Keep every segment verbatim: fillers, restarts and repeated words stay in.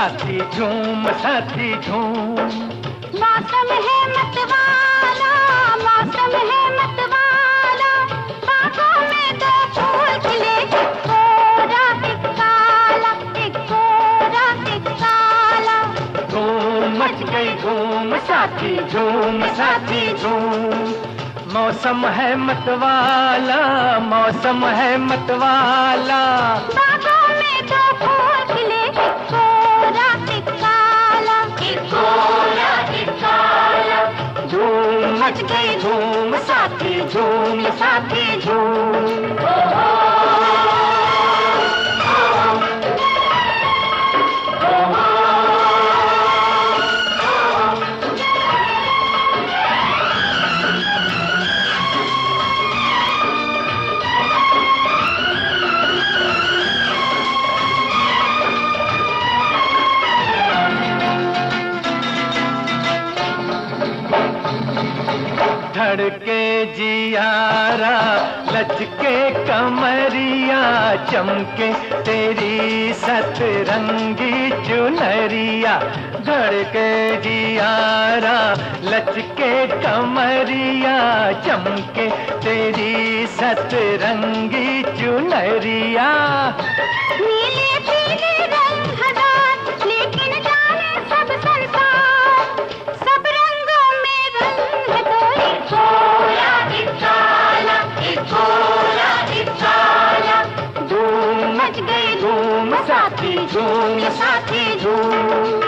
साथी झूम साथी झूम। मौसम है मतवाला, मौसम है मतवाला, बागों में दो फूल खिले, एक गोरा एक काला, एक गोरा एक काला। धूम मच गई धूम साथी झूम साथी झूम। मौसम है मतवाला, मौसम है मतवाला, बागों में दो फूल खिले, एक गोरा एक काला, एक गोरा एक काला। धूम मच गई धूम साथी झूम साथी झूम। धड़के जियारा लचके कमरिया, चमके तेरी सतरंगी चुनरिया। धड़के जियारा लचके कमरिया, चमके तेरी सतरंगी चुनरिया। नीले पीले रंग हजार, लेकिन जाने सब संसार, सब रंगों में रंग है तो एक गोरा एक काला, एक गोरा एक काला। धूम मच गई धूम साथी झूम साथी झूम।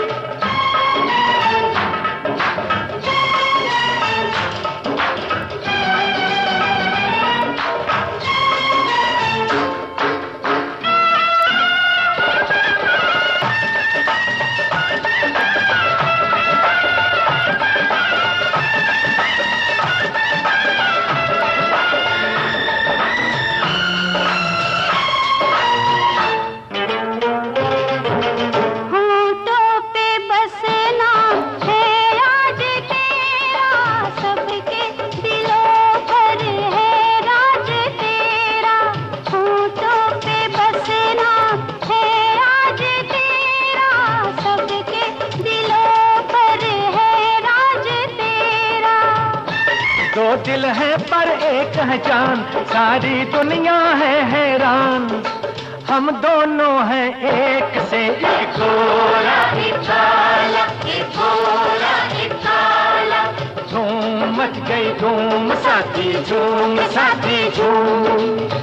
दो दिल है पर एक है जान, सारी दुनिया है हैरान। हम दोनों हैं एक से एक गोरा एक काला, एक गोरा एक काला। धूम मच गई धूम साथी झूम साथी झूम।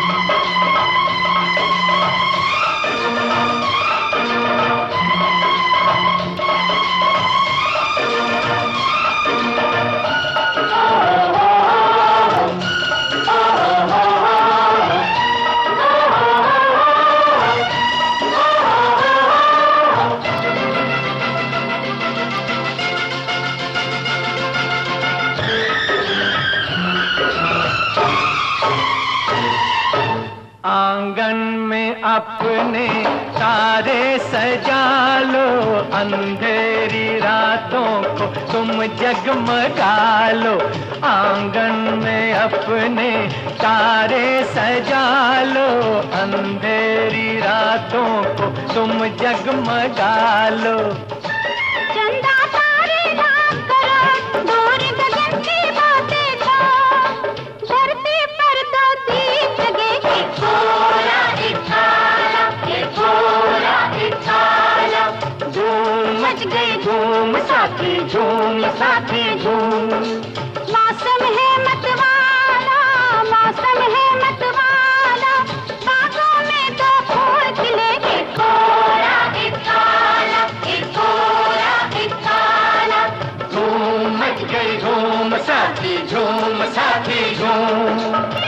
आंगन में अपने तारे सजा लो, अंधेरी रातों को तुम जगमगा लो। आंगन में अपने तारे सजा लो, अंधेरी रातों को तुम जगमगा लो। चंदा तारे नाम करो, दूर गगन की बातें लो, धरती पर दो दीप जगे, एक गोरा एक काला, एक गोरा एक काला। धूम मच गई धूम साथी झूम साथी झूम। मौसम है मतवाला, मौसम है मतवाला, बागों में दो फूल खिले, एक गोरा एक काला, एक गोरा एक काला। धूम मच गई धूम साथी झूम साथी झूम।